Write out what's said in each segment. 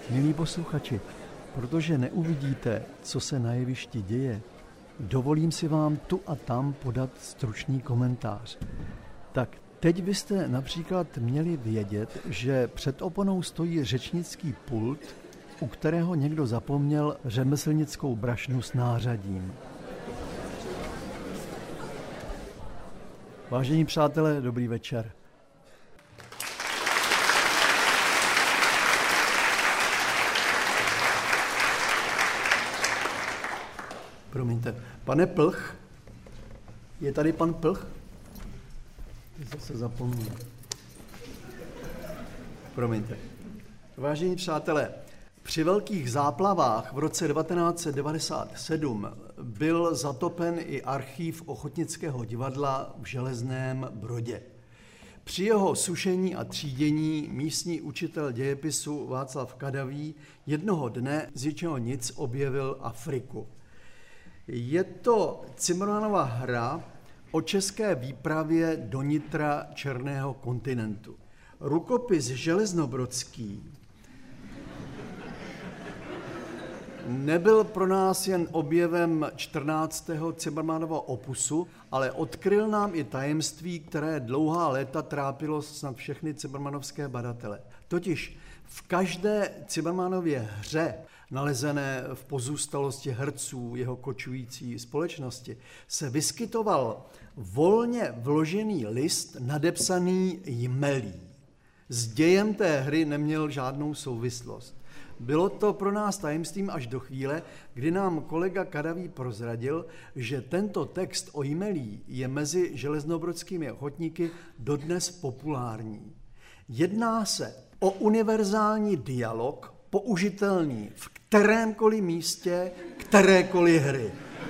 Milí posluchači, protože neuvidíte, co se na jevišti děje, dovolím si vám tu a tam podat stručný komentář. Tak teď byste například měli vědět, že před oponou stojí řečnický pult, u kterého někdo zapomněl řemeslnickou brašnu s nářadím. Vážení přátelé, dobrý večer. Promiňte, pane Plch? Je tady pan Plch? Zase zapomněl. Promiňte. Vážení přátelé, při velkých záplavách v roce 1997 byl zatopen i archív Ochotnického divadla v Železném Brodě. Při jeho sušení a třídění místní učitel dějepisu Václav Kadavý jednoho dne z ničeho nic objevil Afriku. Je to Cimrmanova hra o české výpravě do nitra Černého kontinentu. Rukopis železnobrodský nebyl pro nás jen objevem 14. Cimrmanova opusu, ale odkryl nám i tajemství, které dlouhá léta trápilo snad všechny cimrmanovské badatele. Totiž v každé Cimrmanově hře, nalezené v pozůstalosti herců jeho kočující společnosti, se vyskytoval volně vložený list nadepsaný jmelí. S dějem té hry neměl žádnou souvislost. Bylo to pro nás tajemstvím až do chvíle, kdy nám kolega Kadavý prozradil, že tento text o jmelí je mezi železnobrodskými ochotníky dodnes populární. Jedná se o univerzální dialog, použitelný v kterémkoliv místě, kterékoliv hry.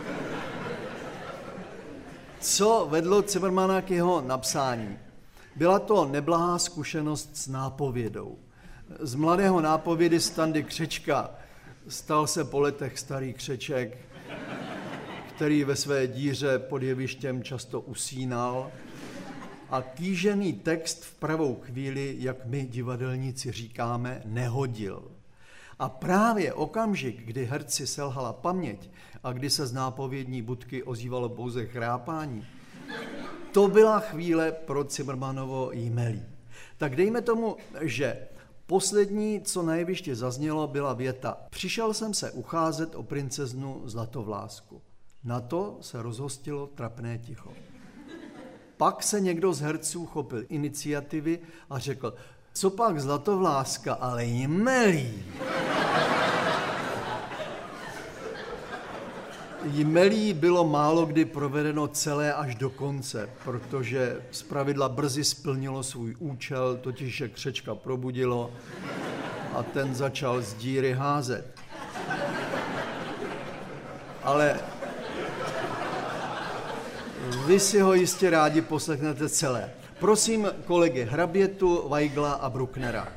Co vedlo Cimrmana k jeho napsání? Byla to neblahá zkušenost s nápovědou. Z mladého nápovědy Standy Křečka stal se po letech starý křeček, který ve své díře pod jevištěm často usínal a kýžený text v pravou chvíli, jak my divadelníci říkáme, nehodil. A právě okamžik, kdy herci selhala paměť a kdy se z nápovědní budky ozývalo pouze chrápání, to byla chvíle pro Cimrmanovo jmelí. Tak dejme tomu, že poslední, co na jevišti zaznělo, byla věta: přišel jsem se ucházet o princeznu Zlatovlásku. Na to se rozhostilo trapné ticho. Pak se někdo z herců chopil iniciativy a řekl: co pak Zlatovláska, ale jmelí. Jmelí bylo málo kdy provedeno celé až do konce, protože zpravidla brzy splnilo svůj účel, totiž že křečka probudilo a ten začal z díry házet. Ale vy si ho jistě rádi poslechnete celé. Prosím kolegy Hrabětu, Weigla a Brucknera.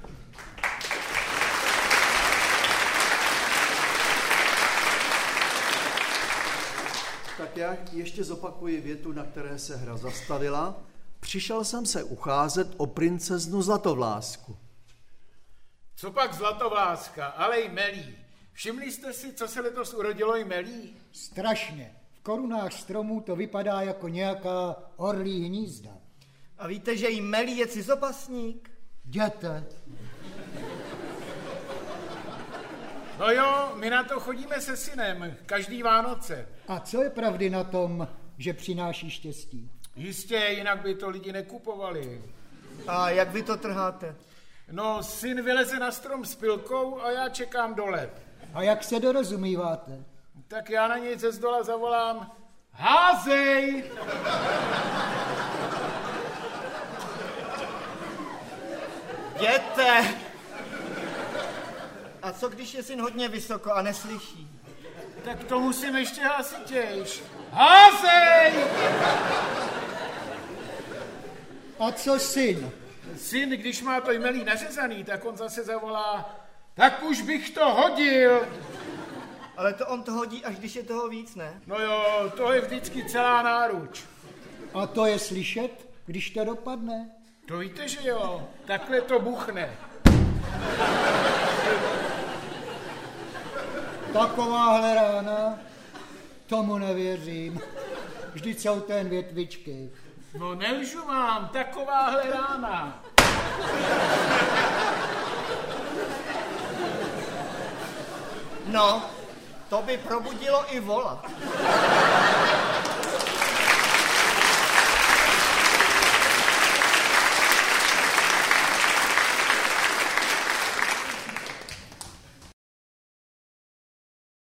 Tak já ještě zopakuji větu, na které se hra zastavila. Přišel jsem se ucházet o princeznu Zlatovlásku. Co pak Zlatovláska, ale jmelí. Všimli jste si, co se letos urodilo jmelí? Strašně. V korunách stromů to vypadá jako nějaká orlí hnízda. A víte, že jmelí je cizopasník? Jděte. No jo, my na to chodíme se synem, každý Vánoce. A co je pravdy na tom, že přináší štěstí? Jistě, jinak by to lidi nekupovali. A jak vy to trháte? No, syn vyleze na strom s pilkou a já čekám dole. A jak se dorozumíváte? Tak já na něj ze zdola zavolám: házej! Jděte! A co když je syn hodně vysoko a neslyší? Tak to musím ještě hlasitějš. Házej! A co syn? Syn, když má to jmelí nařezaný, tak on zase zavolá: tak už bych to hodil. Ale to on to hodí, až když je toho víc, ne? No jo, to je vždycky celá náruč. A to je slyšet, když to dopadne? To víte, že jo, takhle to buchne. Takováhle rána? Tomu nevěřím. Vždyť jsou to jen větvičky. No nelžu vám, takováhle rána. No, to by probudilo i vola.